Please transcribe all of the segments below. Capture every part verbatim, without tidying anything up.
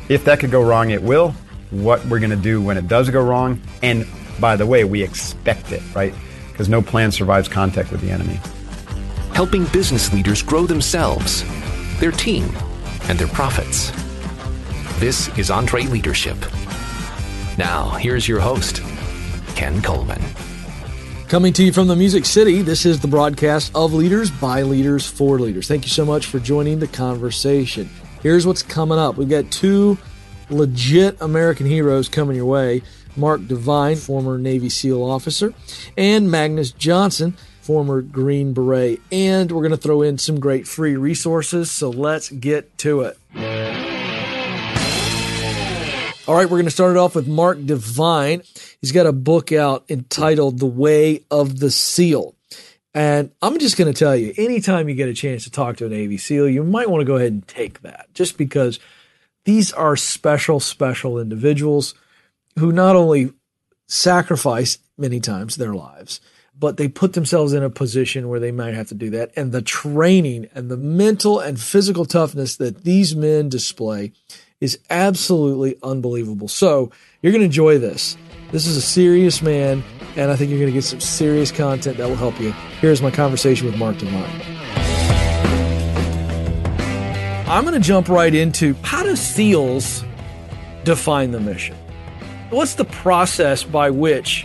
if that could go wrong, it will. What we're going to do when it does go wrong. And by the way, we expect it, right? Because no plan survives contact with the enemy. Helping business leaders grow themselves, their team, and their profits. This is EntreLeadership. Now, here's your host, Ken Coleman. Coming to you from the Music City, this is the broadcast of Leaders by Leaders for Leaders. Thank you so much for joining the conversation. Here's what's coming up. We've got two legit American heroes coming your way. Mark Divine, former Navy SEAL officer, and Magnus Johnson, former Green Beret. And we're going to throw in some great free resources, so let's get to it. All right, we're going to start it off with Mark Divine. He's got a book out entitled The Way of the SEAL. And I'm just going to tell you, anytime you get a chance to talk to a Navy SEAL, you might want to go ahead and take that, just because these are special, special individuals who not only sacrifice many times their lives, but they put themselves in a position where they might have to do that. And the training and the mental and physical toughness that these men display is absolutely unbelievable. So you're going to enjoy this. This is a serious man, and I think you're going to get some serious content that will help you. Here's my conversation with Mark Divine. I'm going to jump right into, how do SEALs define the mission? What's the process by which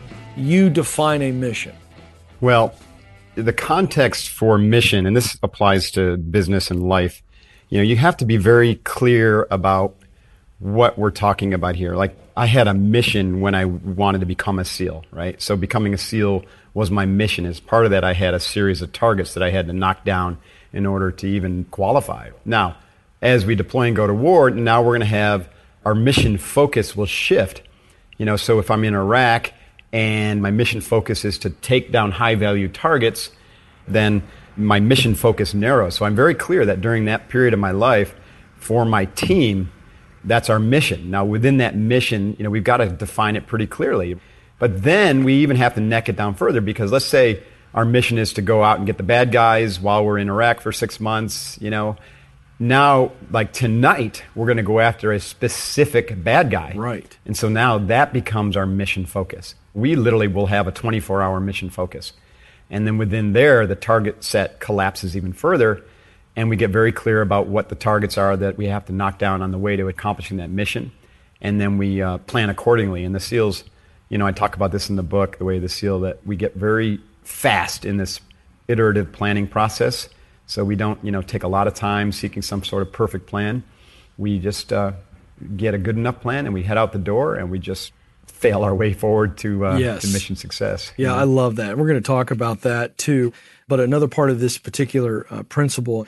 you define a mission? Well, the context for mission, and this applies to business and life, you know, you have to be very clear about what we're talking about here. Like, I had a mission when I wanted to become a SEAL, right? So becoming a SEAL was my mission. As part of that, I had a series of targets that I had to knock down in order to even qualify. Now, as we deploy and go to war, now we're going to have our mission focus will shift. You know, so if I'm in Iraq and my mission focus is to take down high-value targets, then my mission focus narrows. So I'm very clear that during that period of my life, for my team, that's our mission. Now, within that mission, you know, we've got to define it pretty clearly. But then we even have to neck it down further, because let's say our mission is to go out and get the bad guys while we're in Iraq for six months, you know. Now, like tonight, we're going to go after a specific bad guy. Right. And so now that becomes our mission focus. We literally will have a twenty-four hour mission focus. And then within there, the target set collapses even further, and we get very clear about what the targets are that we have to knock down on the way to accomplishing that mission. And then we uh, plan accordingly. And the SEALs, you know, I talk about this in the book, The Way of the SEAL, that we get very fast in this iterative planning process. So we don't, you know, take a lot of time seeking some sort of perfect plan. We just uh, get a good enough plan, and we head out the door, and we just fail our way forward to, uh, yes. to mission success. Yeah, you know? I love that. We're going to talk about that too. But another part of this particular uh, principle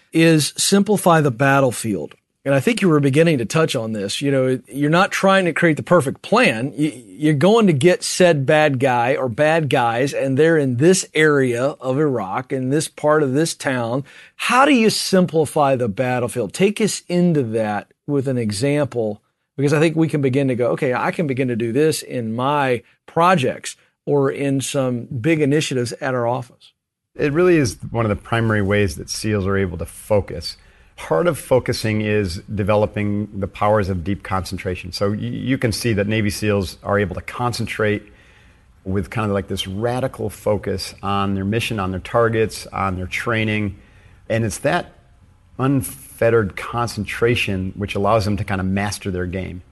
is simplify the battlefield. And I think you were beginning to touch on this. You know, you're not trying to create the perfect plan. You're going to get said bad guy or bad guys, and they're in this area of Iraq, in this part of this town. How do you simplify the battlefield? Take us into that with an example, because I think we can begin to go, okay, I can begin to do this in my projects or in some big initiatives at our office. It really is one of the primary ways that SEALs are able to focus. Part of focusing is developing the powers of deep concentration. So you, you can see that Navy SEALs are able to concentrate with kind of like this radical focus on their mission, on their targets, on their training. And it's that unfettered concentration which allows them to kind of master their game.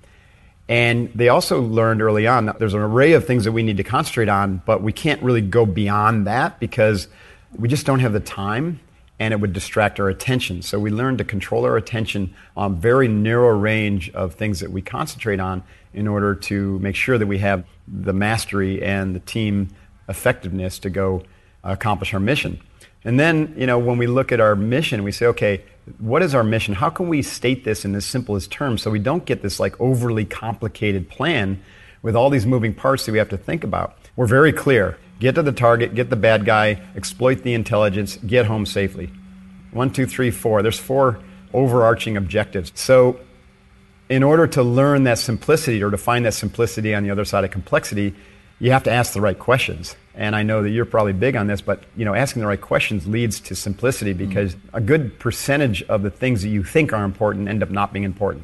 And they also learned early on that there's an array of things that we need to concentrate on, but we can't really go beyond that because we just don't have the time, and it would distract our attention. So we learned to control our attention on a very narrow range of things that we concentrate on in order to make sure that we have the mastery and the team effectiveness to go accomplish our mission. And then, you know, when we look at our mission, we say, okay, what is our mission? How can we state this in the simplest terms so we don't get this like overly complicated plan with all these moving parts that we have to think about? We're very clear. Get to the target, get the bad guy, exploit the intelligence, get home safely. One, two, three, four. There's four overarching objectives. So in order to learn that simplicity or to find that simplicity on the other side of complexity, you have to ask the right questions. And I know that you're probably big on this, but you know, asking the right questions leads to simplicity because mm. a good percentage of the things that you think are important end up not being important.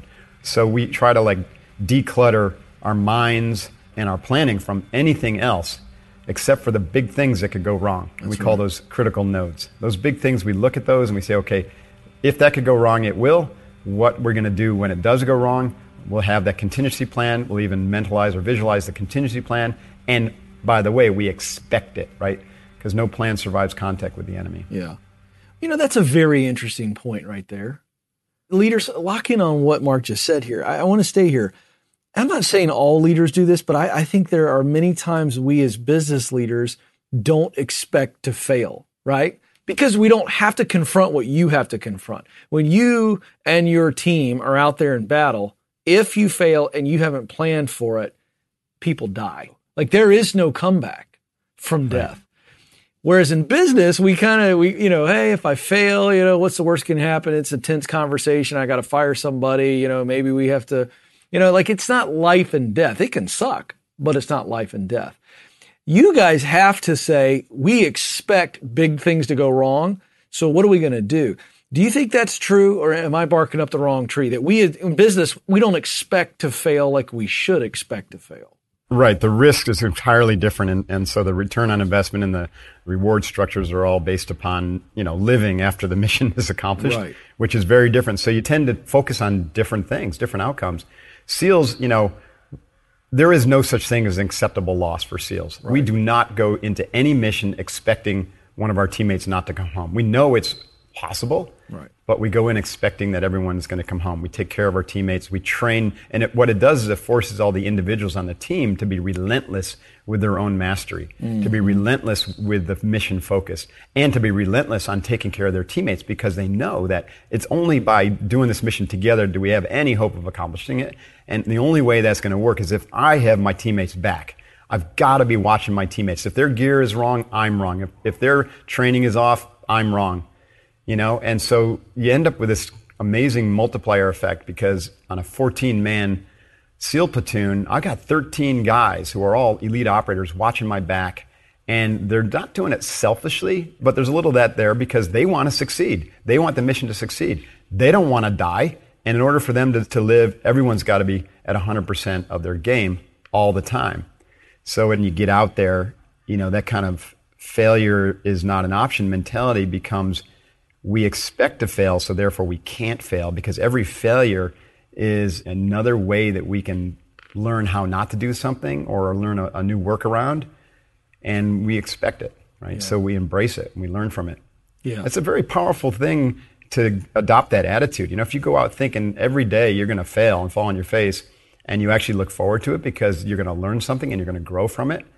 So we try to like declutter our minds and our planning from anything else except for the big things that could go wrong. And we call right. those critical nodes. Those big things, we look at those and we say, okay, if that could go wrong, it will. What we're going to do when it does go wrong, we'll have that contingency plan. We'll even mentalize or visualize the contingency plan. And by the way, we expect it, right? Because no plan survives contact with the enemy. Yeah. You know, that's a very interesting point right there. Leaders, lock in on what Mark just said here. I, I want to stay here. I'm not saying all leaders do this, but I, I think there are many times we as business leaders don't expect to fail, right? Because we don't have to confront what you have to confront. When you and your team are out there in battle, if you fail and you haven't planned for it, people die. Like there is no comeback from death. Right. Whereas in business, we kind of, we you know, hey, if I fail, you know, what's the worst can happen? It's a tense conversation. I got to fire somebody. You know, maybe we have to, you know, like it's not life and death. It can suck, but it's not life and death. You guys have to say, we expect big things to go wrong. So what are we going to do? Do you think that's true, or am I barking up the wrong tree? That we in business, we don't expect to fail like we should expect to fail. Right. The risk is entirely different. And, and so the return on investment and the reward structures are all based upon, you know, living after the mission is accomplished, right. which is very different. So you tend to focus on different things, different outcomes. SEALs, you know, there is no such thing as an acceptable loss for SEALs. Right. We do not go into any mission expecting one of our teammates not to come home. We know it's possible, right. but we go in expecting that everyone's going to come home. We take care of our teammates. We train, and it, what it does is it forces all the individuals on the team to be relentless with their own mastery, mm-hmm. to be relentless with the mission focus, and to be relentless on taking care of their teammates, because they know that it's only by doing this mission together do we have any hope of accomplishing it. And the only way that's going to work is if I have my teammates back. I've got to be watching my teammates. If their gear is wrong, I'm wrong. If, if their training is off, I'm wrong. You know, and so you end up with this amazing multiplier effect, because on a fourteen man SEAL platoon, I got thirteen guys who are all elite operators watching my back, and they're not doing it selfishly, but there's a little of that there because they want to succeed. They want the mission to succeed. They don't want to die, and in order for them to, to live, everyone's got to be at one hundred percent of their game all the time. So when you get out there, you know, that kind of failure is not an option mentality becomes, we expect to fail, so therefore we can't fail, because every failure is another way that we can learn how not to do something or learn a, a new workaround, and we expect it, right? Yeah. So we embrace it and we learn from it. Yeah. It's a very powerful thing to adopt that attitude. You know, if you go out thinking every day you're going to fail and fall on your face, and you actually look forward to it because you're going to learn something and you're going to grow from it,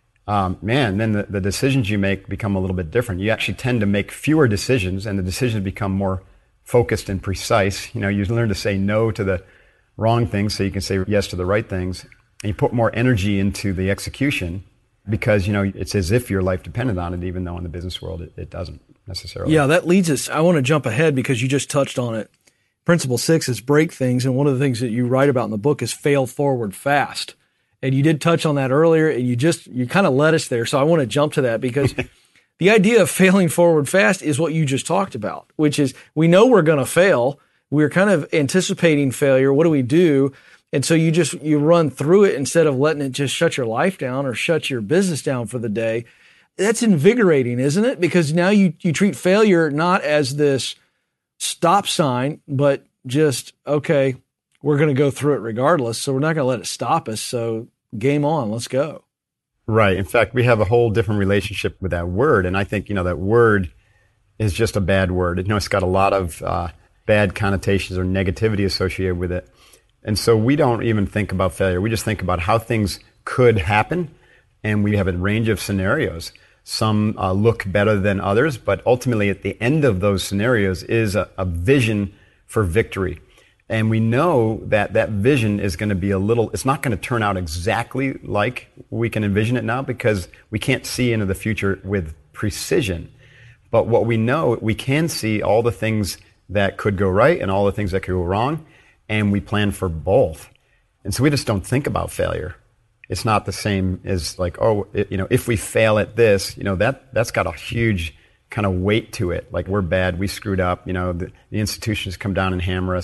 Um, man, then the, the decisions you make become a little bit different. You actually tend to make fewer decisions, and the decisions become more focused and precise. You know, you learn to say no to the wrong things so you can say yes to the right things. And you put more energy into the execution because, you know, it's as if your life depended on it, even though in the business world it, it doesn't necessarily. Yeah, that leads us, I want to jump ahead because you just touched on it. Principle six is break things, and one of the things that you write about in the book is fail forward fast. And you did touch on that earlier, and you just, you kind of led us there. So I want to jump to that because the idea of failing forward fast is what you just talked about, which is we know we're going to fail. We're kind of anticipating failure. What do we do? And so you just, you run through it instead of letting it just shut your life down or shut your business down for the day. That's invigorating, isn't it? Because now you, you treat failure not as this stop sign, but just, okay, we're going to go through it regardless. So we're not going to let it stop us. So game on, let's go. Right. In fact, we have a whole different relationship with that word. And I think, you know, that word is just a bad word. You know, it's got a lot of uh, bad connotations or negativity associated with it. And so we don't even think about failure. We just think about how things could happen. And we have a range of scenarios. Some uh, look better than others, but ultimately at the end of those scenarios is a, a vision for victory. And we know that that vision is going to be a little, it's not going to turn out exactly like we can envision it now because we can't see into the future with precision. But what we know, we can see all the things that could go right and all the things that could go wrong, and we plan for both. And so we just don't think about failure. It's not the same as like, oh, it, you know, if we fail at this, you know, that, that's got a huge kind of weight to it. Like we're bad, we screwed up, you know, the, the institutions come down and hammer us.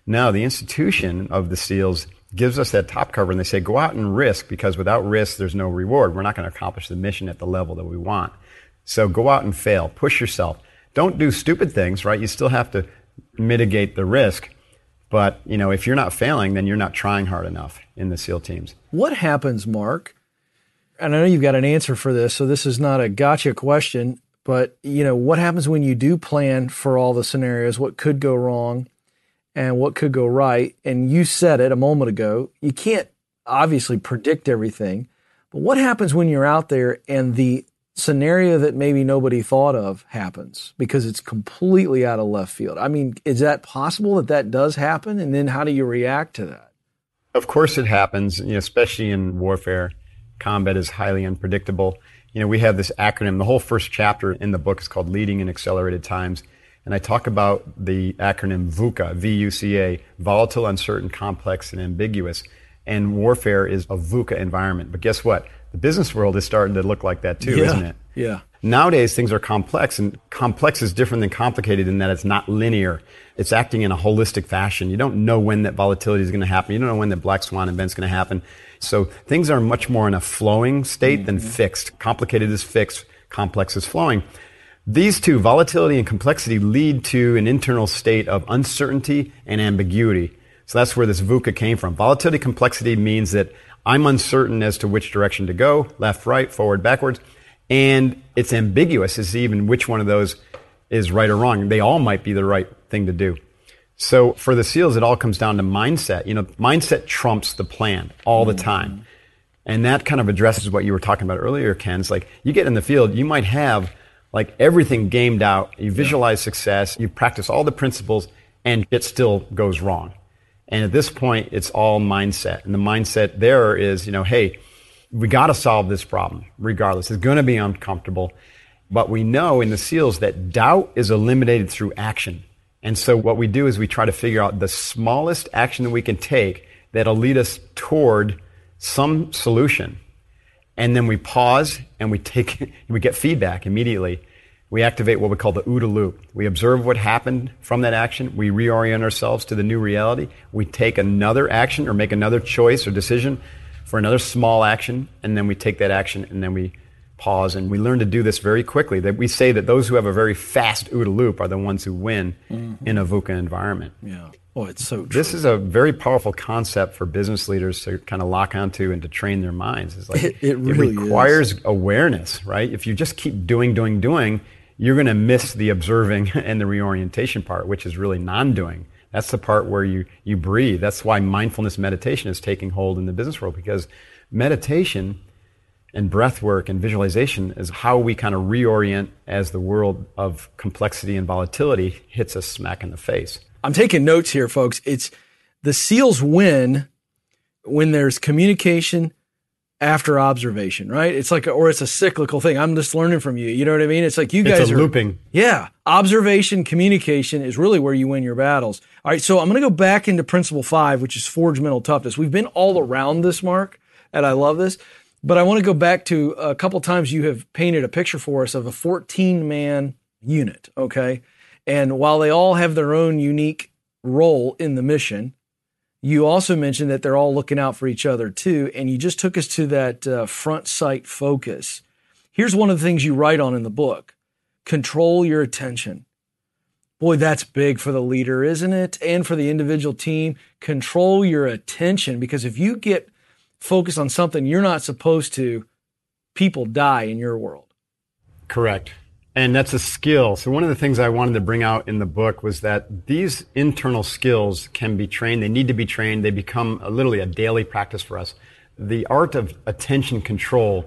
No, the institution of the SEALs gives us that top cover, and they say, go out and risk, because without risk, there's no reward. We're not going to accomplish the mission at the level that we want. So go out and fail. Push yourself. Don't do stupid things, right? You still have to mitigate the risk. But, you know, if you're not failing, then you're not trying hard enough in the SEAL teams. What happens, Mark? And I know you've got an answer for this, so this is not a gotcha question, but, you know, what happens when you do plan for all the scenarios, what could go wrong and what could go right? And you said it a moment ago, you can't obviously predict everything, but what happens when you're out there and the scenario that maybe nobody thought of happens because it's completely out of left field? I mean, is that possible that that does happen? And then how do you react to that? Of course it happens, you know, especially in warfare. Combat is highly unpredictable. You know, we have this acronym. The whole first chapter in the book is called Leading in Accelerated Times. And I talk about the acronym VUCA, V U C A, volatile, uncertain, complex, and ambiguous. And warfare is a VUCA environment. But guess what? The business world is starting to look like that too, yeah. isn't it? Yeah. Nowadays, things are complex, and complex is different than complicated in that it's not linear. It's acting in a holistic fashion. You don't know when that volatility is going to happen. You don't know when the black swan event's going to happen. So things are much more in a flowing state mm-hmm. than fixed. Complicated is fixed, complex is flowing. These two, volatility and complexity, lead to an internal state of uncertainty and ambiguity. So that's where this VUCA came from. Volatility, complexity means that I'm uncertain as to which direction to go, left, right, forward, backwards. And it's ambiguous as to even which one of those is right or wrong. They all might be the right thing to do. So for the SEALs, it all comes down to mindset. You know, mindset trumps the plan all the time. And that kind of addresses what you were talking about earlier, Ken. It's like you get in the field, you might have like everything gamed out. You visualize success, you practice all the principles, and it still goes wrong. And at this point, it's all mindset. And the mindset there is, you know, hey, we got to solve this problem regardless. It's going to be uncomfortable. But we know in the SEALs that doubt is eliminated through action. And so what we do is we try to figure out the smallest action that we can take that'll lead us toward some solution. And then we pause and we take, we get feedback immediately. We activate what we call the OODA loop. We observe what happened from that action. We reorient ourselves to the new reality. We take another action or make another choice or decision for another small action, and then we take that action, and then we pause. And we learn to do this very quickly. That we say that those who have a very fast OODA loop are the ones who win mm-hmm. in a VUCA environment. Yeah. Oh, it's so true. This is a very powerful concept for business leaders to kind of lock onto and to train their minds. It's like it, it, really it requires is. awareness, right? If you just keep doing, doing, doing, you're going to miss the observing and the reorientation part, which is really non-doing. That's the part where you, you breathe. That's why mindfulness meditation is taking hold in the business world, because meditation and breath work and visualization is how we kind of reorient as the world of complexity and volatility hits us smack in the face. I'm taking notes here, folks. It's the SEALs win when there's communication after observation, right? It's like, or it's a cyclical thing. I'm just learning from you. You know what I mean? It's like you guys it's a are looping. Yeah. Observation, communication is really where you win your battles. All right. So I'm going to go back into principle five, which is forge mental toughness. We've been all around this, Mark, and I love this, but I want to go back to a couple times you have painted a picture for us of a fourteen man unit. Okay. And while they all have their own unique role in the mission, you also mentioned that they're all looking out for each other too, and you just took us to that uh, front sight focus. Here's one of the things you write on in the book. Control your attention. Boy, that's big for the leader, isn't it? And for the individual team. Control your attention, because if you get focused on something you're not supposed to, people die in your world. Correct. And that's a skill. So one of the things I wanted to bring out in the book was that these internal skills can be trained. They need to be trained. They become a, literally a daily practice for us. The art of attention control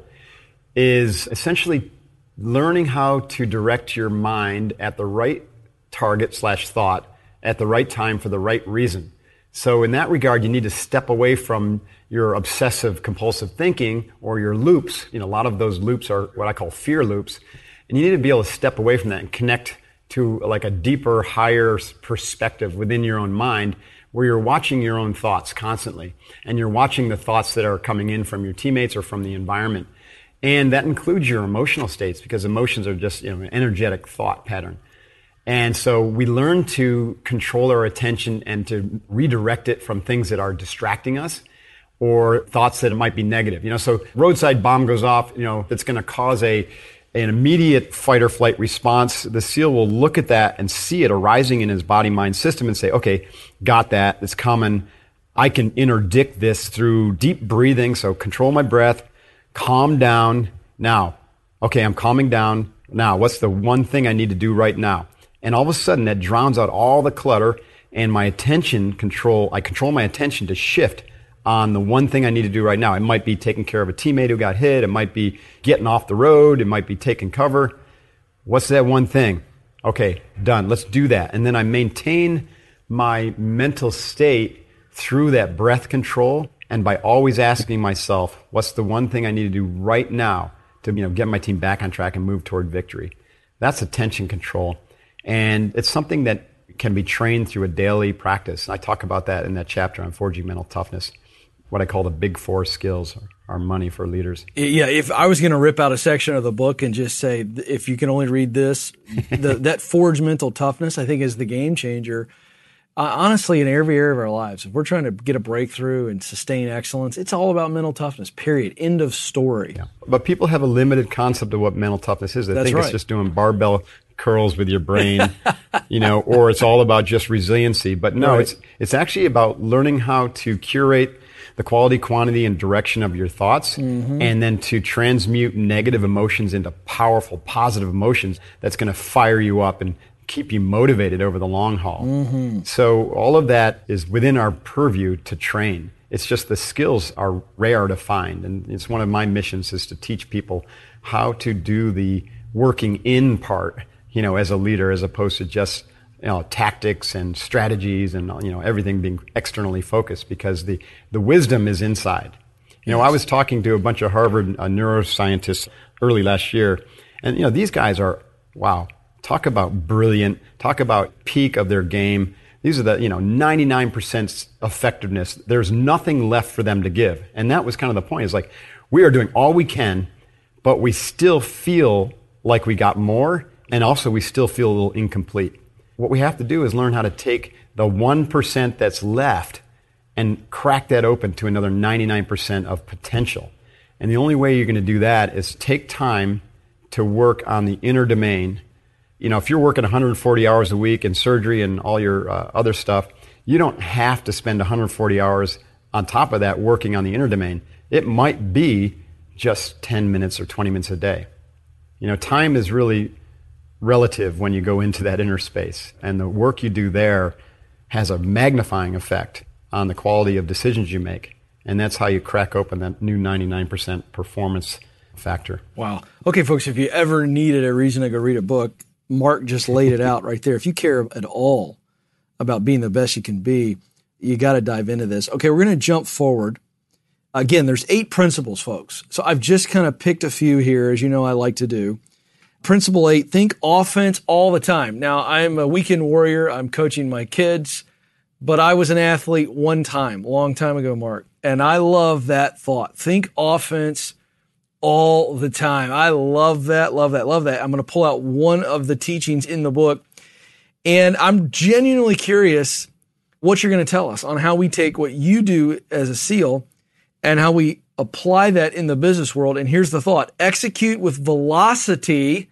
is essentially learning how to direct your mind at the right target slash thought at the right time for the right reason. So in that regard, you need to step away from your obsessive compulsive thinking or your loops. You know, a lot of those loops are what I call fear loops. And you need to be able to step away from that and connect to like a deeper, higher perspective within your own mind where you're watching your own thoughts constantly. And you're watching the thoughts that are coming in from your teammates or from the environment. And that includes your emotional states, because emotions are just, you know, an energetic thought pattern. And so we learn to control our attention and to redirect it from things that are distracting us or thoughts that it might be negative. You know, so roadside bomb goes off, you know, it's going to cause a an immediate fight or flight response. The SEAL will look at that and see it arising in his body-mind system and say, okay, got that, it's coming. I can interdict this through deep breathing, so control my breath, calm down. Now, okay, I'm calming down. Now, what's the one thing I need to do right now? And all of a sudden, that drowns out all the clutter, and my attention control, I control my attention to shift on the one thing I need to do right now. It might be taking care of a teammate who got hit. It might be getting off the road. It might be taking cover. What's that one thing? Okay, done. Let's do that. And then I maintain my mental state through that breath control and by always asking myself, what's the one thing I need to do right now to, you know, get my team back on track and move toward victory? That's attention control. And it's something that can be trained through a daily practice. I talk about that in that chapter on Forging Mental Toughness. What I call the big four skills are money for leaders. Yeah, if I was going to rip out a section of the book and just say, if you can only read this, the, that Forge Mental Toughness, I think, is the game changer. Uh, honestly, in every area of our lives, if we're trying to get a breakthrough and sustain excellence, it's all about mental toughness, period. End of story. Yeah. But people have a limited concept of what mental toughness is. They That's think right. it's just doing barbell curls with your brain, you know, or it's all about just resiliency. But no, Right. it's it's actually about learning how to curate the quality, quantity, and direction of your thoughts, mm-hmm. and then to transmute negative emotions into powerful, positive emotions that's going to fire you up and keep you motivated over the long haul. Mm-hmm. So all of that is within our purview to train. It's just the skills are rare to find, and it's one of my missions is to teach people how to do the working in part, you know, as a leader, as opposed to just, you know, tactics and strategies and, you know, everything being externally focused, because the, the wisdom is inside. You know, I was talking to a bunch of Harvard uh, neuroscientists early last year, and, you know, these guys are, wow, talk about brilliant, talk about peak of their game. These are the, you know, ninety-nine percent effectiveness. There's nothing left for them to give. And that was kind of the point. It's like, we are doing all we can, but we still feel like we got more, and also we still feel a little incomplete. What we have to do is learn how to take the one percent that's left and crack that open to another ninety-nine percent of potential. And the only way you're going to do that is take time to work on the inner domain. You know, if you're working one hundred forty hours a week in surgery and all your uh, other stuff, you don't have to spend one hundred forty hours on top of that working on the inner domain. It might be just ten minutes or twenty minutes a day. You know, time is really relative when you go into that inner space, and the work you do there has a magnifying effect on the quality of decisions you make, and that's how you crack open that new ninety-nine percent performance factor. Wow. Okay, folks, if you ever needed a reason to go read a book, Mark just laid it out right there. If you care at all about being the best you can be, you got to dive into this. Okay, we're going to jump forward. Again, there's eight principles, folks. So I've just kind of picked a few here, as you know I like to do. Principle eight, think offense all the time. Now, I'm a weekend warrior. I'm coaching my kids, but I was an athlete one time, a long time ago, Mark. And I love that thought. Think offense all the time. I love that, love that, love that. I'm going to pull out one of the teachings in the book. And I'm genuinely curious what you're going to tell us on how we take what you do as a SEAL and how we apply that in the business world. And here's the thought: execute with velocity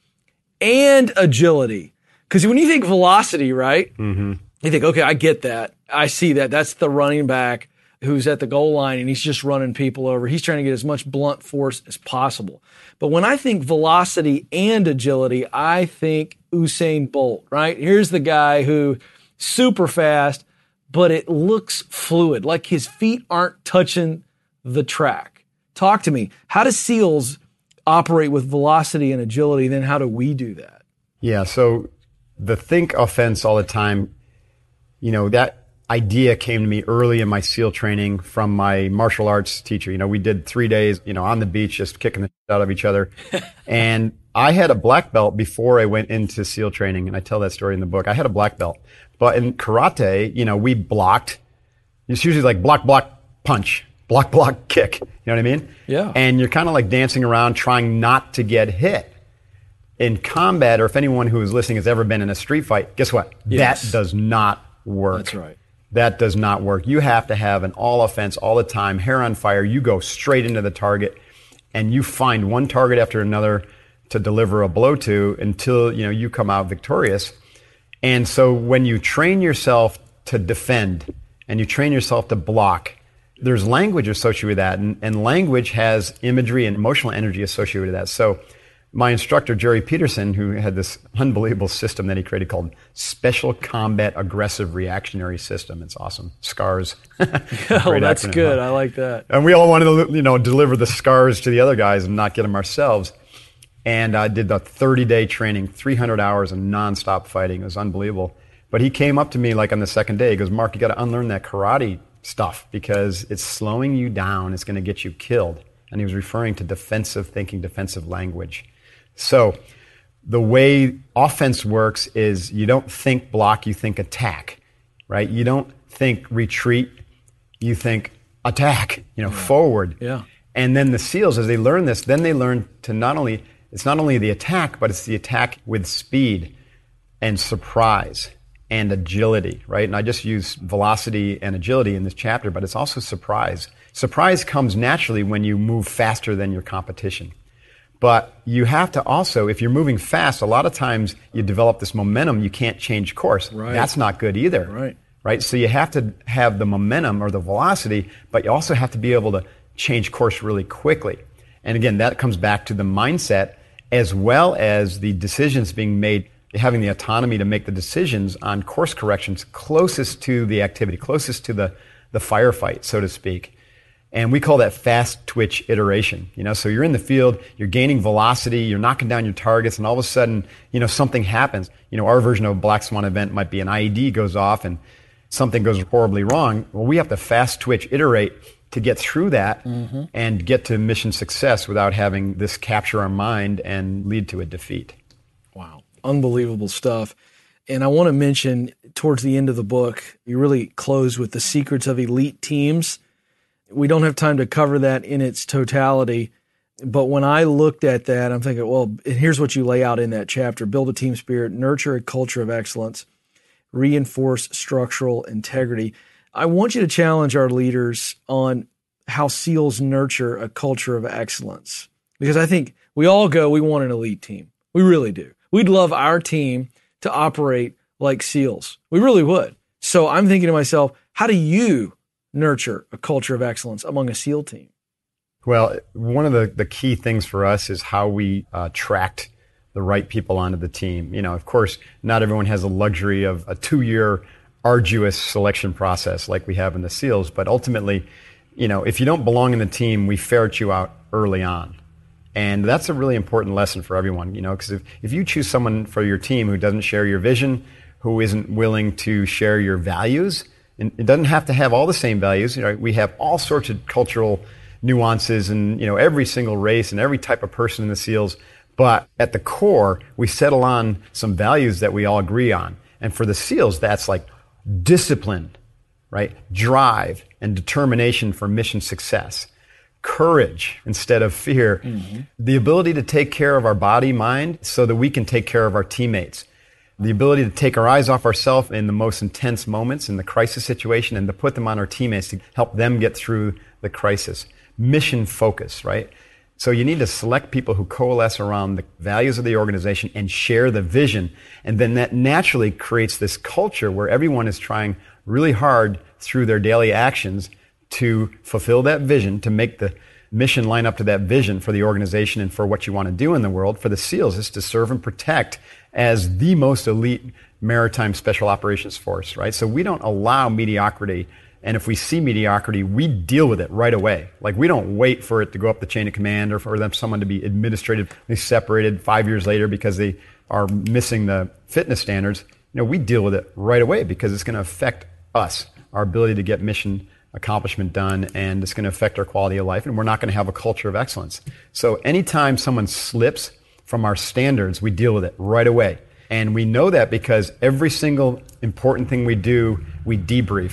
and agility. Because when you think velocity, right, mm-hmm. you think, okay, I get that. I see that. That's the running back who's at the goal line and he's just running people over. He's trying to get as much blunt force as possible. But when I think velocity and agility, I think Usain Bolt, right? Here's the guy who super fast, but it looks fluid, like his feet aren't touching the track. Talk to me. How do SEALs operate with velocity and agility? Then how do we do that? Yeah, so the think offense all the time, you know, that idea came to me early in my SEAL training from my martial arts teacher. You know, we did three days, you know, on the beach, just kicking the shit out of each other. And I had a black belt before I went into SEAL training, and I tell that story in the book. I had a black belt. But in karate, you know, we blocked. It's usually like block, block, punch, block, block, kick. You know what I mean? Yeah. And you're kind of like dancing around trying not to get hit. in combat, or if anyone who is listening has ever been in a street fight, guess what? Yes. That does not work. That's right. That does not work. You have to have an all offense all the time, hair on fire. You go straight into the target, and you find one target after another to deliver a blow to until, you know, you come out victorious. And so when you train yourself to defend and you train yourself to block, there's language associated with that, and, and language has imagery and emotional energy associated with that. So my instructor, Jerry Peterson, who had this unbelievable system that he created called Special Combat Aggressive Reactionary System. It's awesome. SCARS. Oh, that's acronym, good. huh? I like that. And we all wanted to, you know, deliver the SCARS to the other guys and not get them ourselves. And I did the thirty-day training, three hundred hours of nonstop fighting. It was unbelievable. But he came up to me like on the second day. He goes, Mark, you got to unlearn that karate stuff because it's slowing you down. It's going to get you killed. And he was referring to defensive thinking, defensive language. So the way offense works is you don't think block, you think attack, right? You don't think retreat, you think attack, you know, yeah. forward. Yeah. And then the SEALs, as they learn this, then they learn to not only, it's not only the attack, but it's the attack with speed and surprise and agility, right? And I just use velocity and agility in this chapter, but it's also surprise. Surprise comes naturally when you move faster than your competition. But you have to also, if you're moving fast, a lot of times you develop this momentum, you can't change course. Right. That's not good either. Right. Right? So you have to have the momentum or the velocity, but you also have to be able to change course really quickly. And again, that comes back to the mindset as well as the decisions being made, having the autonomy to make the decisions on course corrections closest to the activity, closest to the, the firefight, so to speak. And we call that fast twitch iteration. You know, so you're in the field, you're gaining velocity, you're knocking down your targets, and all of a sudden, you know, something happens. You know, our version of a black swan event might be an I E D goes off and something goes horribly wrong. Well, we have to fast twitch iterate to get through that mm-hmm. and get to mission success without having this capture our mind and lead to a defeat. Wow. Unbelievable stuff. And I want to mention towards the end of the book, you really close with the secrets of elite teams. We don't have time to cover that in its totality, but when I looked at that, I'm thinking, well, here's what you lay out in that chapter. Build a team spirit, nurture a culture of excellence, reinforce structural integrity. I want you to challenge our leaders on how SEALs nurture a culture of excellence, because I think we all go, we want an elite team. We really do. We'd love our team to operate like SEALs. We really would. So I'm thinking to myself, how do you nurture a culture of excellence among a SEAL team? Well, one of the, the key things for us is how we uh, attract the right people onto the team. You know, of course, not everyone has the luxury of a two-year arduous selection process like we have in the SEALs, but ultimately, you know, if you don't belong in the team, we ferret you out early on. And that's a really important lesson for everyone, you know, because if, if you choose someone for your team who doesn't share your vision, who isn't willing to share your values, and it doesn't have to have all the same values. You know, we have all sorts of cultural nuances and, you know, every single race and every type of person in the SEALs. But at the core, we settle on some values that we all agree on. And for the SEALs, that's like discipline, right? Drive and determination for mission success. Courage instead of fear. Mm-hmm. The ability to take care of our body, mind, so that we can take care of our teammates. The ability to take our eyes off ourselves in the most intense moments in the crisis situation and to put them on our teammates to help them get through the crisis. Mission focus, right? So you need to select people who coalesce around the values of the organization and share the vision. And then that naturally creates this culture where everyone is trying really hard through their daily actions to fulfill that vision, to make the mission line up to that vision for the organization and for what you want to do in the world. For the SEALs, is to serve and protect as the most elite maritime special operations force, right? So we don't allow mediocrity. And if we see mediocrity, we deal with it right away. Like, we don't wait for it to go up the chain of command or for them someone to be administratively separated five years later because they are missing the fitness standards. You know, we deal with it right away because it's going to affect us, our ability to get mission accomplishment done, and it's going to affect our quality of life, and we're not going to have a culture of excellence. So anytime someone slips from our standards, we deal with it right away. And we know that because every single important thing we do, we debrief.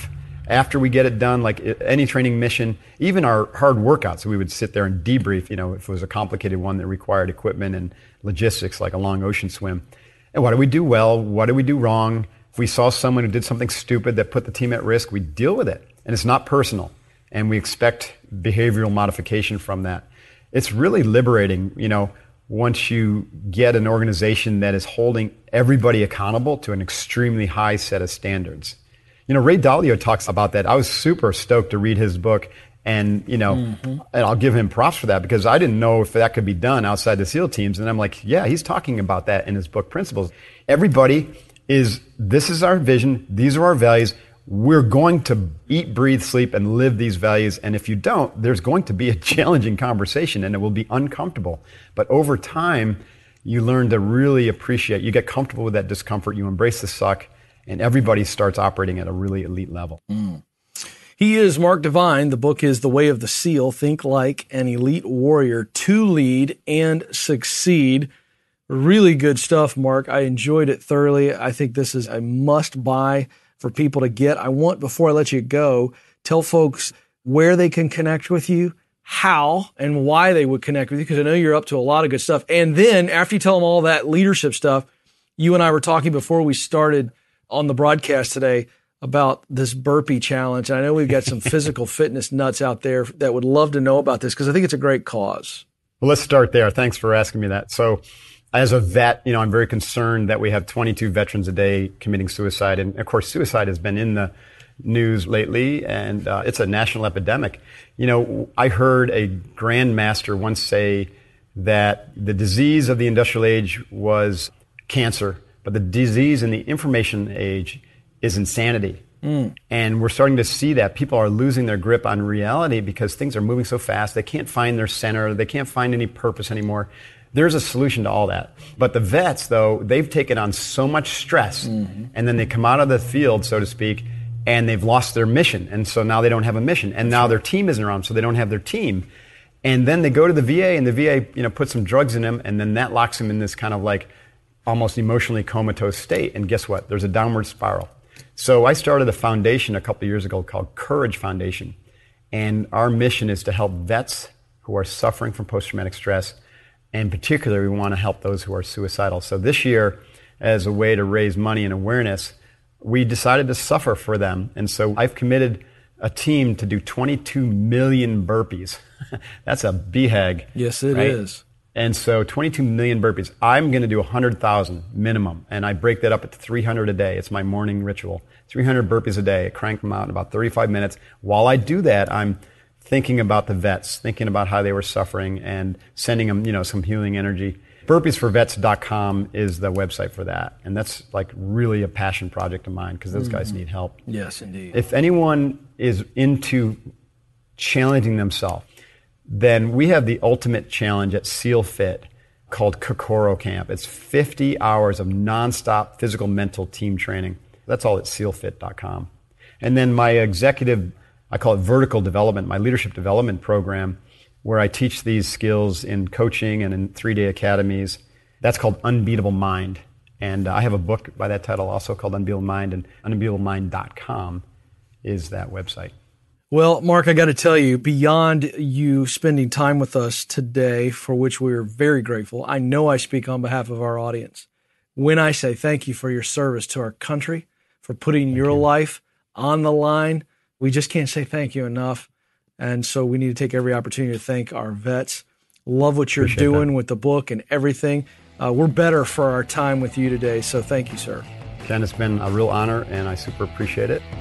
After we get it done, like any training mission, even our hard workouts, we would sit there and debrief, you know, if it was a complicated one that required equipment and logistics, like a long ocean swim. And what do we do well? What do we do wrong? If we saw someone who did something stupid that put the team at risk, we deal with it. And it's not personal. And we expect behavioral modification from that. It's really liberating, you know, once you get an organization that is holding everybody accountable to an extremely high set of standards. You know, Ray Dalio talks about that. I was super stoked to read his book, and, you know, mm-hmm. and I'll give him props for that, because I didn't know if that could be done outside the SEAL teams. And I'm like, yeah, he's talking about that in his book, Principles. Everybody is, this is our vision. These are our values. We're going to eat, breathe, sleep, and live these values. And if you don't, there's going to be a challenging conversation, and it will be uncomfortable. But over time, you learn to really appreciate, you get comfortable with that discomfort, you embrace the suck, and everybody starts operating at a really elite level. Mm. He is Mark Divine. The book is The Way of the SEAL, Think Like an Elite Warrior to Lead and Succeed. Really good stuff, Mark. I enjoyed it thoroughly. I think this is a must-buy for people to get. I want, before I let you go, tell folks where they can connect with you, how and why they would connect with you, because I know you're up to a lot of good stuff. And then after you tell them all that leadership stuff, you and I were talking before we started on the broadcast today about this burpee challenge. And I know we've got some physical fitness nuts out there that would love to know about this, because I think it's a great cause. Well, let's start there. Thanks for asking me that. So as a vet, you know, I'm very concerned that we have twenty-two veterans a day committing suicide. And of course, suicide has been in the news lately, and uh, it's a national epidemic. You know, I heard a grandmaster once say that the disease of the industrial age was cancer, but the disease in the information age is insanity. Mm. And we're starting to see that people are losing their grip on reality because things are moving so fast. They can't find their center. They can't find any purpose anymore. There's a solution to all that. But the vets, though, they've taken on so much stress, mm-hmm. and then they come out of the field, so to speak, and they've lost their mission. And so now they don't have a mission. And now their team isn't around, so they don't have their team. And then they go to the V A, and the V A, you know, puts some drugs in them, and then that locks them in this kind of like almost emotionally comatose state. And guess what? There's a downward spiral. So I started a foundation a couple of years ago called Courage Foundation. And our mission is to help vets who are suffering from post-traumatic stress. And particularly, we want to help those who are suicidal. So this year, as a way to raise money and awareness, we decided to suffer for them. And so I've committed a team to do twenty-two million burpees. That's a B HAG. Yes, it right? is. And so twenty-two million burpees. I'm going to do one hundred thousand minimum. And I break that up at three hundred a day. It's my morning ritual. three hundred burpees a day. I crank them out in about thirty-five minutes. While I do that, I'm thinking about the vets, thinking about how they were suffering, and sending them, you know, some healing energy. burpees for vets dot com is the website for that. And that's like really a passion project of mine, because those mm-hmm. guys need help. Yes, indeed. If anyone is into challenging themselves, then we have the ultimate challenge at SEAL Fit called Kokoro Camp. It's fifty hours of nonstop physical, mental team training. That's all at seal fit dot com. And then my executive, I call it vertical development, my leadership development program, where I teach these skills in coaching and in three-day academies. That's called Unbeatable Mind. And I have a book by that title also called Unbeatable Mind, and unbeatable mind dot com is that website. Well, Mark, I got to tell you, beyond you spending time with us today, for which we are very grateful, I know I speak on behalf of our audience when I say thank you for your service to our country, for putting your life on the line. We just can't say thank you enough. And so we need to take every opportunity to thank our vets. Love what you're Appreciate doing that. With the book and everything. Uh, we're better for our time with you today. So thank you, sir. Ken, it's been a real honor, and I super appreciate it.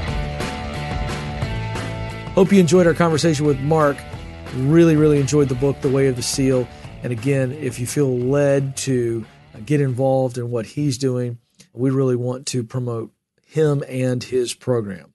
Hope you enjoyed our conversation with Mark. Really, really enjoyed the book, The Way of the SEAL. And again, if you feel led to get involved in what he's doing, we really want to promote him and his program.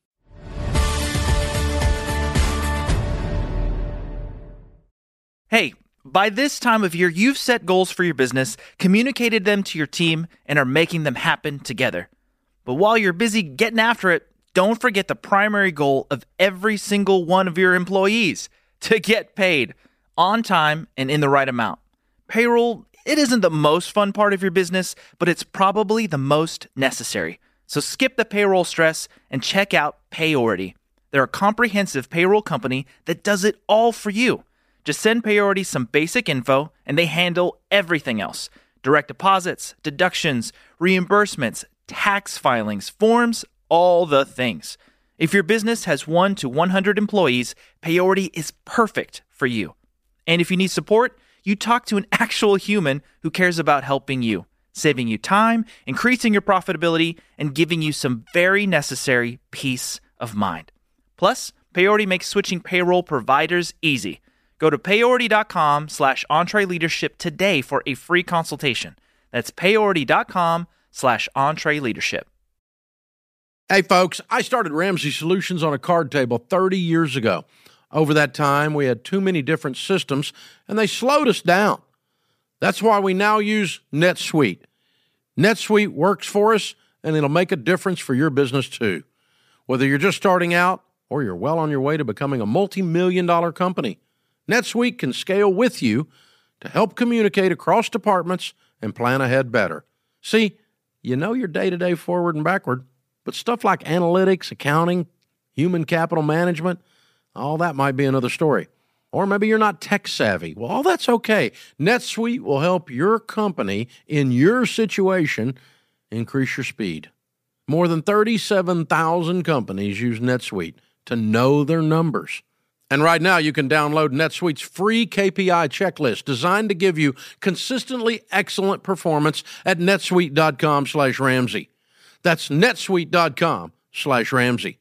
Hey, by this time of year, you've set goals for your business, communicated them to your team, and are making them happen together. But while you're busy getting after it, don't forget the primary goal of every single one of your employees: to get paid on time and in the right amount. Payroll, it isn't the most fun part of your business, but it's probably the most necessary. So skip the payroll stress and check out Payority. They're a comprehensive payroll company that does it all for you. Just send Payority some basic info and they handle everything else. Direct deposits, deductions, reimbursements, tax filings, forms, all the things. If your business has one to one hundred employees, Payority is perfect for you. And if you need support, you talk to an actual human who cares about helping you, saving you time, increasing your profitability, and giving you some very necessary peace of mind. Plus, Payority makes switching payroll providers easy. Go to payority.com slash EntreLeadership today for a free consultation. That's payority.com slash EntreLeadership. Hey, folks, I started Ramsey Solutions on a card table thirty years ago. Over that time, we had too many different systems, and they slowed us down. That's why we now use NetSuite. NetSuite works for us, and it'll make a difference for your business too. Whether you're just starting out or you're well on your way to becoming a multi-million dollar company, NetSuite can scale with you to help communicate across departments and plan ahead better. See, you know your day-to-day forward and backward, but stuff like analytics, accounting, human capital management, all that might be another story. Or maybe you're not tech savvy. Well, all that's okay. NetSuite will help your company in your situation increase your speed. More than thirty-seven thousand companies use NetSuite to know their numbers. And right now you can download NetSuite's free K P I checklist designed to give you consistently excellent performance at netsuite.com slash Ramsey. That's netsuite.com slash Ramsey.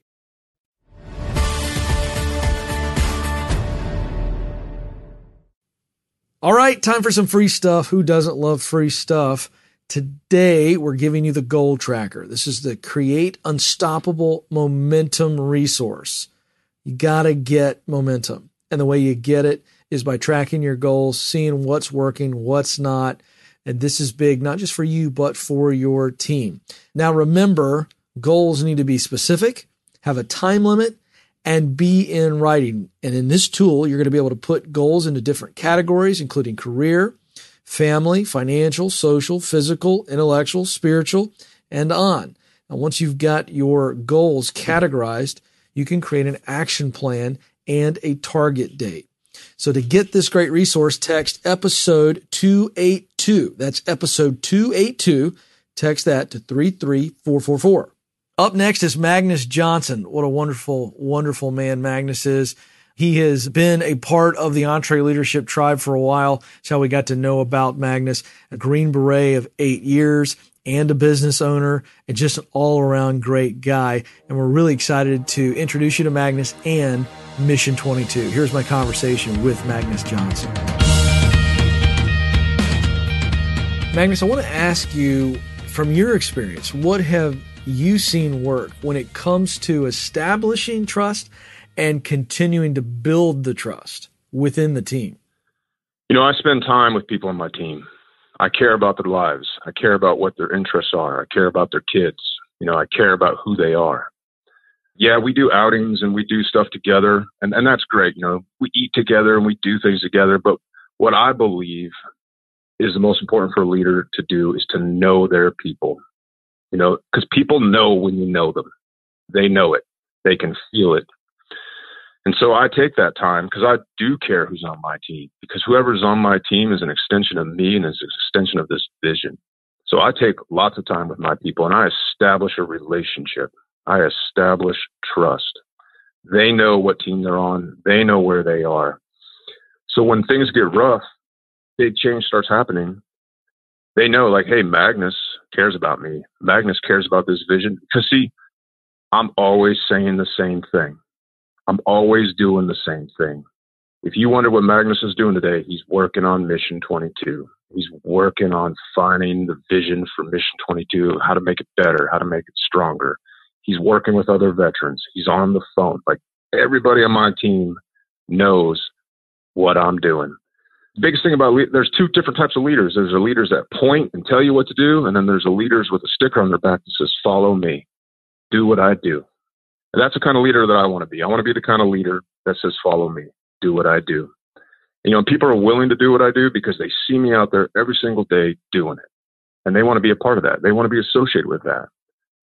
All right, time for some free stuff. Who doesn't love free stuff? Today, we're giving you the Goal Tracker. This is the Create Unstoppable Momentum resource. You got to get momentum. And the way you get it is by tracking your goals, seeing what's working, what's not. And this is big, not just for you, but for your team. Now, remember, goals need to be specific, have a time limit, and be in writing. And in this tool, you're going to be able to put goals into different categories, including career, family, financial, social, physical, intellectual, spiritual, and on. Now, once you've got your goals categorized, you can create an action plan and a target date. So to get this great resource, text episode two eighty-two. That's episode two eighty-two. Text that to three three four four four. Up next is Magnus Johnson. What a wonderful, wonderful man Magnus is. He has been a part of the EntreLeadership tribe for a while. That's how we got to know about Magnus, a Green Beret of eight years and a business owner and just an all-around great guy. And we're really excited to introduce you to Magnus and Mission twenty-two. Here's my conversation with Magnus Johnson. Magnus, I want to ask you, from your experience, what have you seen work when it comes to establishing trust and continuing to build the trust within the team? You know, I spend time with people on my team. I care about their lives. I care about what their interests are. I care about their kids. You know, I care about who they are. Yeah, we do outings and we do stuff together, and, and that's great. You know, we eat together and we do things together. But what I believe is the most important for a leader to do is to know their people. You know, because people know when you know them. They know it. They can feel it. And so I take that time because I do care who's on my team, because whoever's on my team is an extension of me and is an extension of this vision. So I take lots of time with my people and I establish a relationship. I establish trust. They know what team they're on. They know where they are. So when things get rough, big change starts happening. They know, like, hey, Magnus cares about me. Magnus cares about this vision. Because, see, I'm always saying the same thing. I'm always doing the same thing. If you wonder what Magnus is doing today, he's working on Mission twenty-two. He's working on finding the vision for Mission twenty-two, how to make it better, how to make it stronger. He's working with other veterans. He's on the phone. Like, everybody on my team knows what I'm doing. The biggest thing about le- there's two different types of leaders. There's the leaders that point and tell you what to do, and then there's the leaders with a sticker on their back that says, follow me, do what I do. And that's the kind of leader that I want to be. I want to be the kind of leader that says, follow me, do what I do. And, you know, people are willing to do what I do because they see me out there every single day doing it. And they want to be a part of that. They want to be associated with that.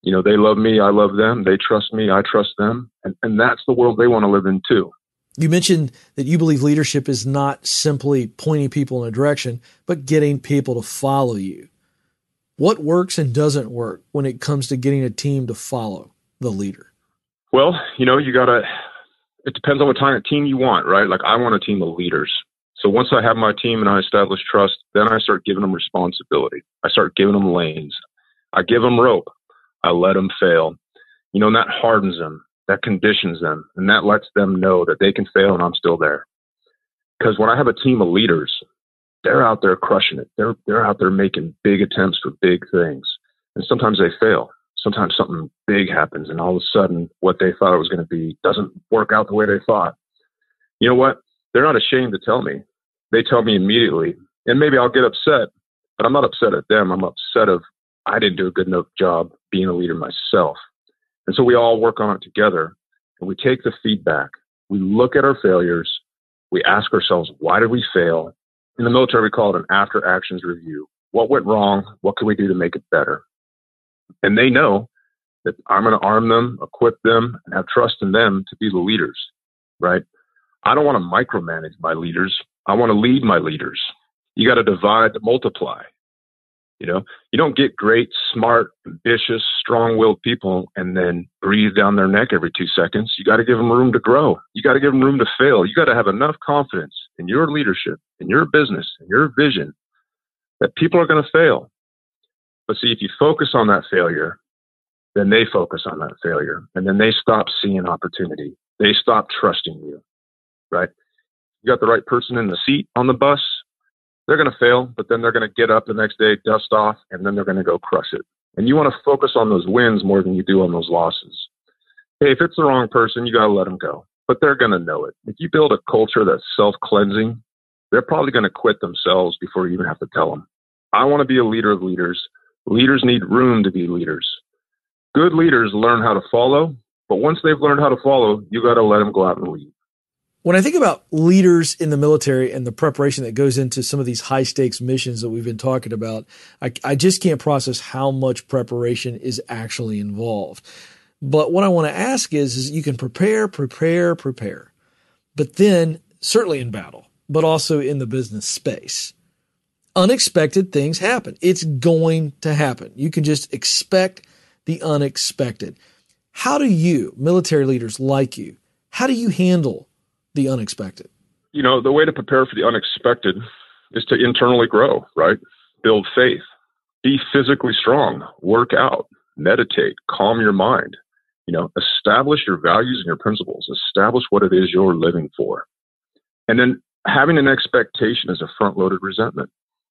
You know, they love me, I love them. They trust me, I trust them. And, and that's the world they want to live in too. You mentioned that you believe leadership is not simply pointing people in a direction, but getting people to follow you. What works and doesn't work when it comes to getting a team to follow the leader? Well, you know, you got to, it depends on what kind of team you want, right? Like I want a team of leaders. So once I have my team and I establish trust, then I start giving them responsibility. I start giving them lanes. I give them rope. I let them fail. You know, and that hardens them. That conditions them, and that lets them know that they can fail and I'm still there. Because when I have a team of leaders, they're out there crushing it. They're they're out there making big attempts for big things. And sometimes they fail. Sometimes something big happens, and all of a sudden what they thought it was going to be doesn't work out the way they thought. You know what? They're not ashamed to tell me. They tell me immediately. And maybe I'll get upset, but I'm not upset at them. I'm upset of I didn't do a good enough job being a leader myself. And so we all work on it together, and we take the feedback. We look at our failures. We ask ourselves, why did we fail? In the military, we call it an after actions review. What went wrong? What can we do to make it better? And they know that I'm going to arm them, equip them, and have trust in them to be the leaders, right? I don't want to micromanage my leaders. I want to lead my leaders. You got to divide to multiply. You know, you don't get great, smart, ambitious, strong-willed people and then breathe down their neck every two seconds. You got to give them room to grow. You got to give them room to fail. You got to have enough confidence in your leadership, in your business, in your vision that people are going to fail. But see, if you focus on that failure, then they focus on that failure, and then they stop seeing opportunity. They stop trusting you, right? You got the right person in the seat on the bus. They're going to fail, but then they're going to get up the next day, dust off, and then they're going to go crush it. And you want to focus on those wins more than you do on those losses. Hey, if it's the wrong person, you got to let them go. But they're going to know it. If you build a culture that's self-cleansing, they're probably going to quit themselves before you even have to tell them. I want to be a leader of leaders. Leaders need room to be leaders. Good leaders learn how to follow, but once they've learned how to follow, you got to let them go out and lead. When I think about leaders in the military and the preparation that goes into some of these high stakes missions that we've been talking about, I, I just can't process how much preparation is actually involved. But what I want to ask is, is you can prepare, prepare, prepare, but then certainly in battle, but also in the business space, unexpected things happen. It's going to happen. You can just expect the unexpected. How do you, military leaders like you, how do you handle the unexpected? You know, the way to prepare for the unexpected is to internally grow, right? Build faith, be physically strong, work out, meditate, calm your mind, you know, establish your values and your principles, establish what it is you're living for. And then having an expectation is a front-loaded resentment.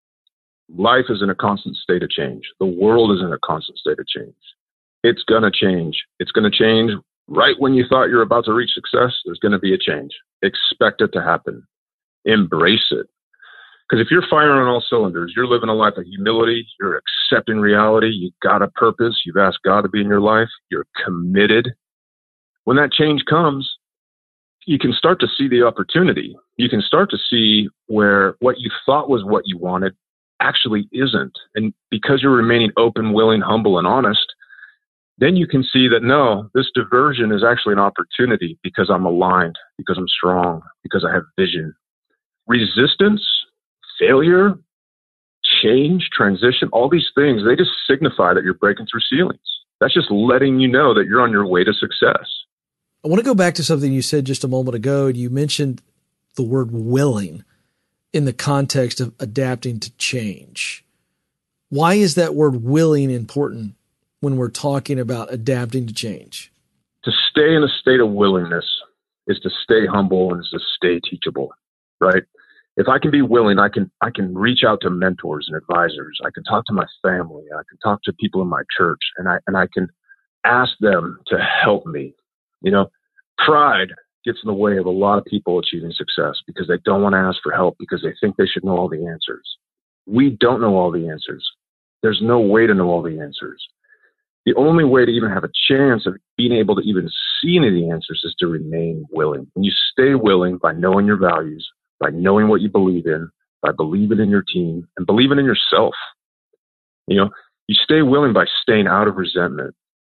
Life is in a constant state of change. The world is in a constant state of change. It's going to change. It's going to change right when you thought you're about to reach success. There's going to be a change. Expect it to happen. Embrace it. Because if you're firing on all cylinders, you're living a life of humility, you're accepting reality, you've got a purpose, you've asked God to be in your life, you're committed. When that change comes, you can start to see the opportunity. You can start to see where what you thought was what you wanted actually isn't. And because you're remaining open, willing, humble, and honest, then you can see that, no, this diversion is actually an opportunity because I'm aligned, because I'm strong, because I have vision. Resistance, failure, change, transition, all these things, they just signify that you're breaking through ceilings. That's just letting you know that you're on your way to success. I want to go back to something you said just a moment ago. You mentioned the word willing in the context of adapting to change. Why is that word willing important when we're talking about adapting to change? To stay in a state of willingness is to stay humble and is to stay teachable, right? If I can be willing, I can I can reach out to mentors and advisors. I can talk to my family. I can talk to people in my church, and I and I can ask them to help me. You know, pride gets in the way of a lot of people achieving success because they don't want to ask for help because they think they should know all the answers. We don't know all the answers. There's no way to know all the answers. The only way to even have a chance of being able to even see any of the answers is to remain willing. And you stay willing by knowing your values, by knowing what you believe in, by believing in your team, and believing in yourself. You know, you stay willing by staying out of resentment.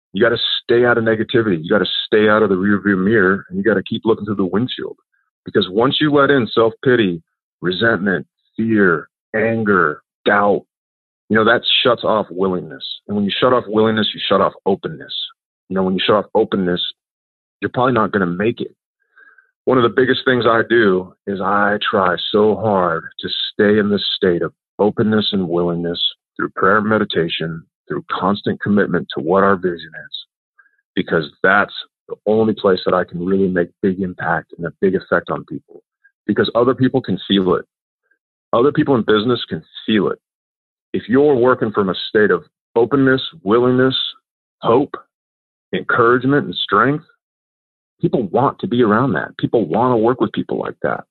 You got to stay out of negativity. You got to stay out of the rearview mirror, and you got to keep looking through the windshield. Because once you let in self-pity, resentment, fear, anger, doubt, you know, that shuts off willingness. And when you shut off willingness, you shut off openness. You know, when you shut off openness, you're probably not going to make it. One of the biggest things I do is I try so hard to stay in this state of openness and willingness through prayer and meditation, through constant commitment to what our vision is, because that's the only place that I can really make big impact and a big effect on people, because other people can feel it. Other people in business can feel it. If you're working from a state of openness, willingness, hope, encouragement, and strength, people want to be around that. People want to work with people like that.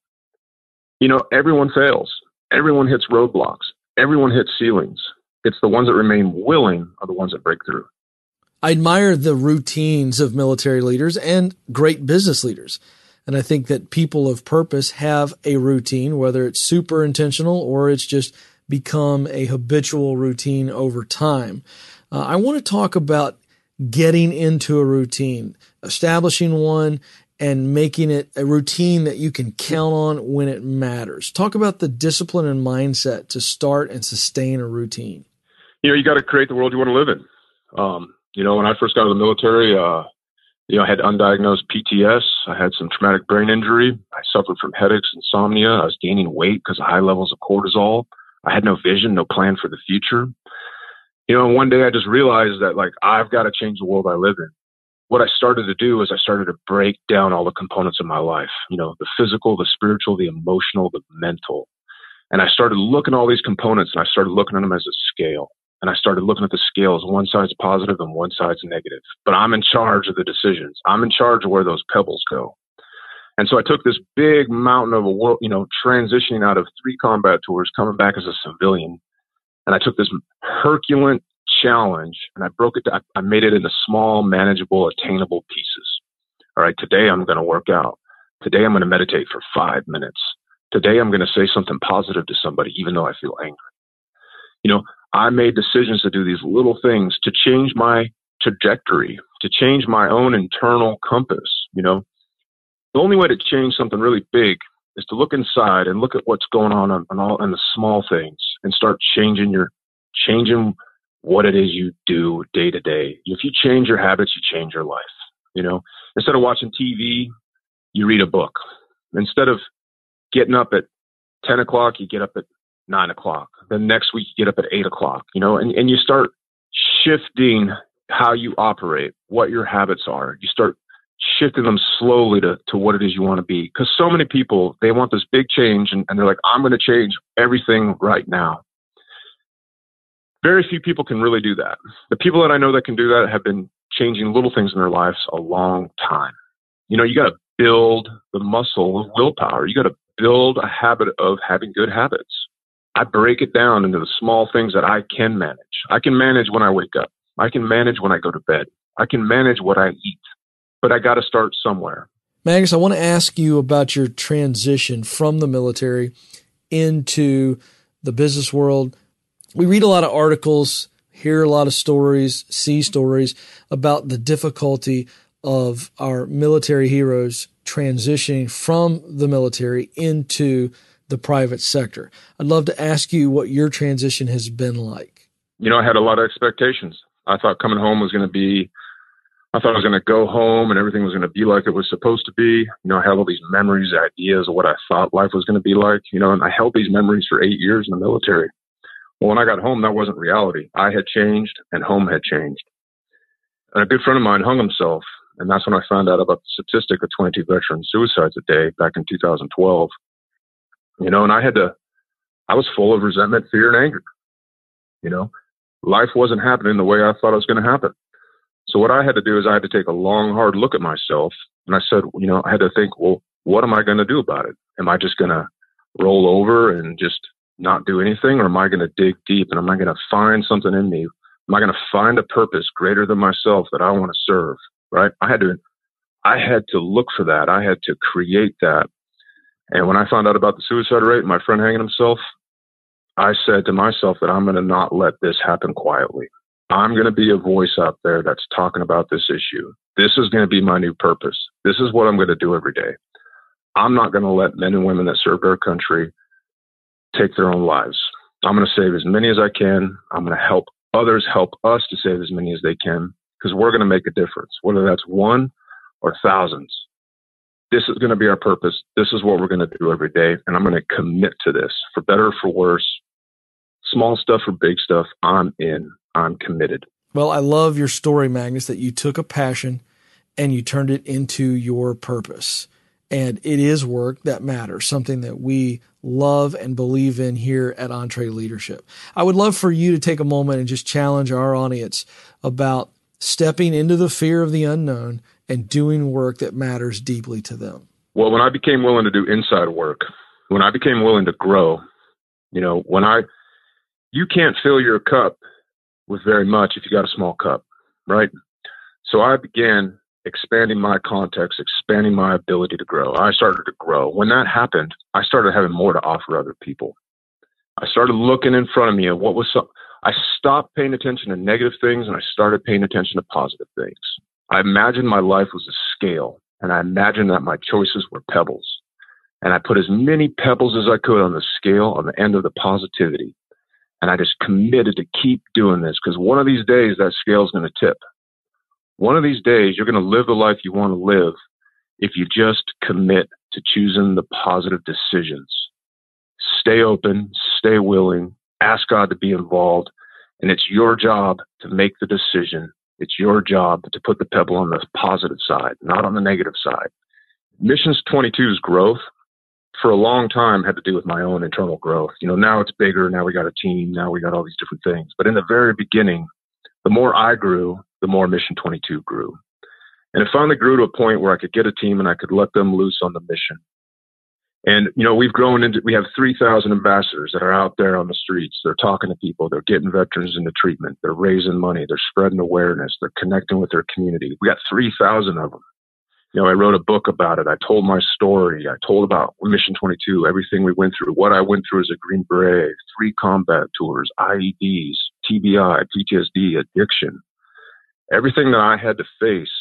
You know, everyone fails. Everyone hits roadblocks. Everyone hits ceilings. It's the ones that remain willing are the ones that break through. I admire the routines of military leaders and great business leaders. And I think that people of purpose have a routine, whether it's super intentional or it's just become a habitual routine over time. Uh, I want to talk about getting into a routine, establishing one, and making it a routine that you can count on when it matters. Talk about the discipline and mindset to start and sustain a routine. You know, you got to create the world you want to live in. Um, you know, when I first got out of the military, uh, you know, I had undiagnosed P T S. I had some traumatic brain injury. I suffered from headaches, insomnia. I was gaining weight because of high levels of cortisol. I had no vision, no plan for the future. You know, and one day I just realized that, like, I've got to change the world I live in. What I started to do is I started to break down all the components of my life, you know, the physical, the spiritual, the emotional, the mental. And I started looking at all these components, and I started looking at them as a scale. And I started looking at the scales. One side's positive and one side's negative. But I'm in charge of the decisions. I'm in charge of where those pebbles go. And so I took this big mountain of a world, you know, transitioning out of three combat tours, coming back as a civilian. And I took this Herculean challenge and I broke it down. I made it into small, manageable, attainable pieces. All right, today I'm going to work out. Today I'm going to meditate for five minutes. Today I'm going to say something positive to somebody, even though I feel angry. You know, I made decisions to do these little things to change my trajectory, to change my own internal compass. You know, the only way to change something really big is to look inside and look at what's going on on, on all in the small things and start changing your, changing what it is you do day to day. If you change your habits, you change your life. You know, instead of watching T V, you read a book. Instead of getting up at ten o'clock, you get up at nine o'clock. Then next week, you get up at eight o'clock, you know, and, and you start shifting how you operate, what your habits are. You start shifting them slowly to, to what it is you want to be. Because so many people, they want this big change and, and they're like, I'm going to change everything right now. Very few people can really do that. The people that I know that can do that have been changing little things in their lives a long time. You know, you got to build the muscle of willpower. You got to build a habit of having good habits. I break it down into the small things that I can manage. I can manage when I wake up. I can manage when I go to bed. I can manage what I eat. But I got to start somewhere. Magnus, I want to ask you about your transition from the military into the business world. We read a lot of articles, hear a lot of stories, see stories about the difficulty of our military heroes transitioning from the military into the private sector. I'd love to ask you what your transition has been like. You know, I had a lot of expectations. I thought coming home was going to be, I thought I was going to go home and everything was going to be like it was supposed to be. You know, I had all these memories, ideas of what I thought life was going to be like, you know, and I held these memories for eight years in the military. Well, when I got home, that wasn't reality. I had changed and home had changed. And a good friend of mine hung himself. And that's when I found out about the statistic of twenty-two veteran suicides a day back in two thousand twelve. You know, and I had to, I was full of resentment, fear, and anger. You know, life wasn't happening the way I thought it was going to happen. So what I had to do is I had to take a long, hard look at myself. And I said, you know, I had to think, well, what am I going to do about it? Am I just going to roll over and just not do anything? Or am I going to dig deep and am I going to find something in me? Am I going to find a purpose greater than myself that I want to serve? Right? I had to, I had to look for that. I had to create that. And when I found out about the suicide rate and my friend hanging himself, I said to myself that I'm going to not let this happen quietly. I'm going to be a voice out there that's talking about this issue. This is going to be my new purpose. This is what I'm going to do every day. I'm not going to let men and women that serve our country take their own lives. I'm going to save as many as I can. I'm going to help others help us to save as many as they can, because we're going to make a difference, whether that's one or thousands. This is going to be our purpose. This is what we're going to do every day. And I'm going to commit to this, for better or for worse, small stuff or big stuff. I'm in. I'm committed. Well, I love your story, Magnus, that you took a passion and you turned it into your purpose. And it is work that matters, something that we love and believe in here at EntreLeadership. I would love for you to take a moment and just challenge our audience about stepping into the fear of the unknown and doing work that matters deeply to them. Well, when I became willing to do inside work, when I became willing to grow, you know, when I, you can't fill your cup with very much if you got a small cup, right? So I began expanding my context, expanding my ability to grow. I started to grow. When that happened, I started having more to offer other people. I started looking in front of me at what was some, I stopped paying attention to negative things and I started paying attention to positive things. I imagined my life was a scale, and I imagined that my choices were pebbles. And I put as many pebbles as I could on the scale on the end of the positivity. And I just committed to keep doing this, because one of these days that scale is going to tip. One of these days you're going to live the life you want to live if you just commit to choosing the positive decisions. Stay open, stay willing, ask God to be involved, and it's your job to make the decision. It's your job to put the pebble on the positive side, not on the negative side. Missions twenty-two's growth for a long time had to do with my own internal growth. You know, now it's bigger. Now we got a team. Now we got all these different things. But in the very beginning, the more I grew, the more Mission twenty-two grew. And it finally grew to a point where I could get a team and I could let them loose on the mission. And, you know, we've grown into, we have three thousand ambassadors that are out there on the streets. They're talking to people. They're getting veterans into treatment. They're raising money. They're spreading awareness. They're connecting with their community. We got three thousand of them. You know, I wrote a book about it. I told my story. I told about Mission twenty-two, everything we went through, what I went through as a Green Beret, three combat tours, I E Ds, T B I, P T S D, addiction. Everything that I had to face,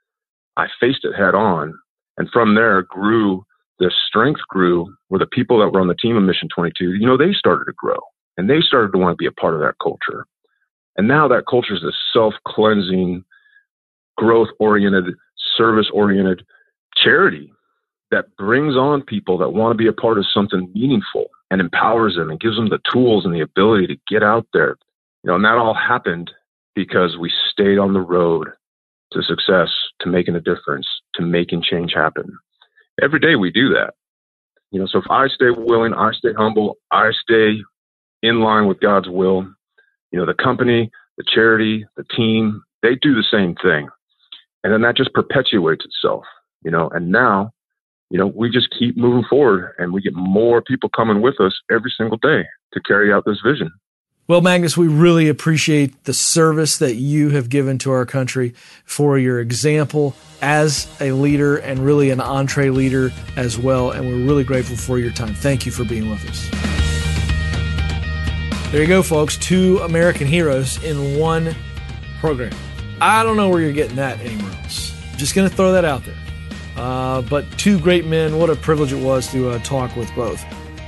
I faced it head on. And from there grew, the strength grew, where the people that were on the team of Mission twenty-two, you know, they started to grow. And they started to want to be a part of that culture. And now that culture is a self-cleansing, growth-oriented, service-oriented charity that brings on people that want to be a part of something meaningful and empowers them and gives them the tools and the ability to get out there. You know, and that all happened because we stayed on the road to success, to making a difference, to making change happen. Every day we do that. You know, so if I stay willing, I stay humble, I stay in line with God's will, you know, the company, the charity, the team, they do the same thing. And then that just perpetuates itself, you know, and now, you know, we just keep moving forward and we get more people coming with us every single day to carry out this vision. Well, Magnus, we really appreciate the service that you have given to our country, for your example as a leader and really an EntreLeader as well. And we're really grateful for your time. Thank you for being with us. There you go, folks. Two American heroes in one program. I don't know where you're getting that anywhere else. Just going to throw that out there. Uh, but two great men. What a privilege it was to uh, talk with both.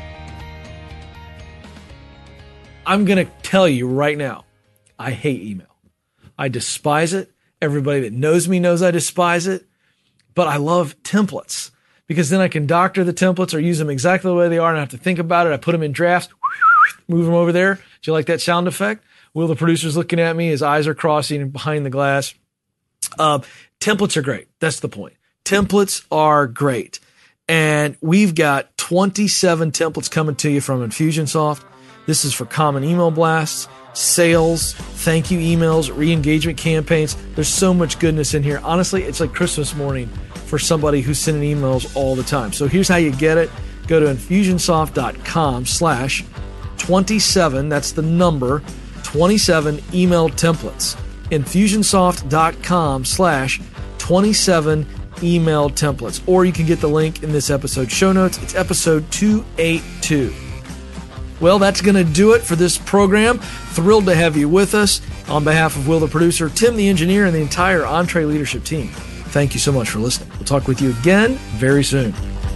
I'm going to tell you right now, I hate email. I despise it. Everybody that knows me knows I despise it. But I love templates, because then I can doctor the templates or use them exactly the way they are and I have to think about it. I put them in drafts, move them over there. Do you like that sound effect? Will, the producer's looking at me. His eyes are crossing behind the glass. Uh, templates are great. That's the point. Templates are great. And we've got twenty-seven templates coming to you from Infusionsoft. This is for common email blasts, sales, thank you emails, re-engagement campaigns. There's so much goodness in here. Honestly, it's like Christmas morning for somebody who's sending emails all the time. So here's how you get it. Go to Infusionsoft.com slash 27. That's the number. twenty-seven email templates. Infusionsoft.com slash 27 email templates. Or you can get the link in this episode's show notes. It's episode two eighty-two. Well, that's going to do it for this program. Thrilled to have you with us. On behalf of Will, the producer, Tim, the engineer, and the entire Entre Leadership team, thank you so much for listening. We'll talk with you again very soon.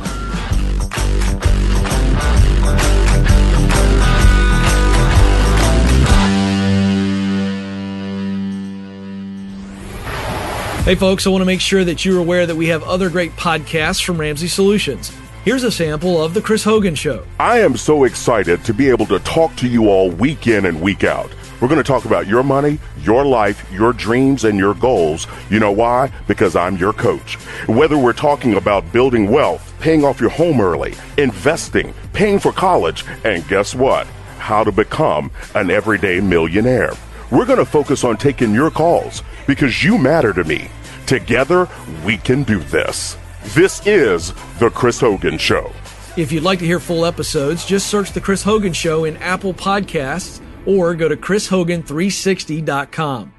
Hey folks, I want to make sure that you're aware that we have other great podcasts from Ramsey Solutions. Here's a sample of The Chris Hogan Show. I am so excited to be able to talk to you all week in and week out. We're going to talk about your money, your life, your dreams, and your goals. You know why? Because I'm your coach. Whether we're talking about building wealth, paying off your home early, investing, paying for college, and guess what? How to become an everyday millionaire. We're going to focus on taking your calls because you matter to me. Together, we can do this. This is The Chris Hogan Show. If you'd like to hear full episodes, just search The Chris Hogan Show in Apple Podcasts or go to chris hogan three sixty dot com.